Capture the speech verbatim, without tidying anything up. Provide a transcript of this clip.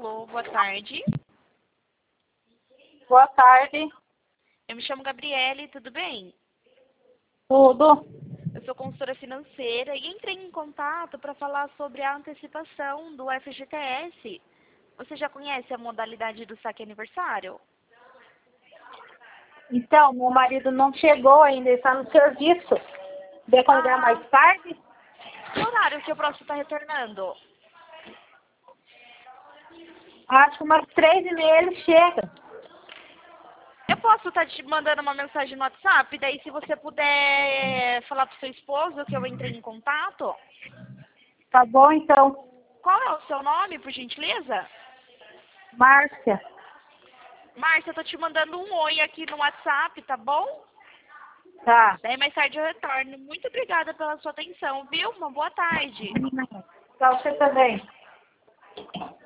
Alô, boa tarde. Boa tarde. Eu me chamo Gabriele, tudo bem? Tudo? Eu sou consultora financeira e entrei em contato para falar sobre a antecipação do F G T S. Você já conhece a modalidade do saque aniversário? Então, meu marido não chegou ainda, ele está no serviço. Deve ligar Ah, mais tarde? que horário que o próximo está retornando? Acho que umas três e meia ele chega. Eu posso estar te mandando uma mensagem no WhatsApp, daí se você puder falar pro seu esposo que eu entrei em contato. Tá bom, então. Qual é o seu nome, por gentileza? Márcia. Márcia, eu tô te mandando um oi aqui no WhatsApp, tá bom? Tá. Daí mais tarde eu retorno. Muito obrigada pela sua atenção, viu? Uma boa tarde. Pra você também.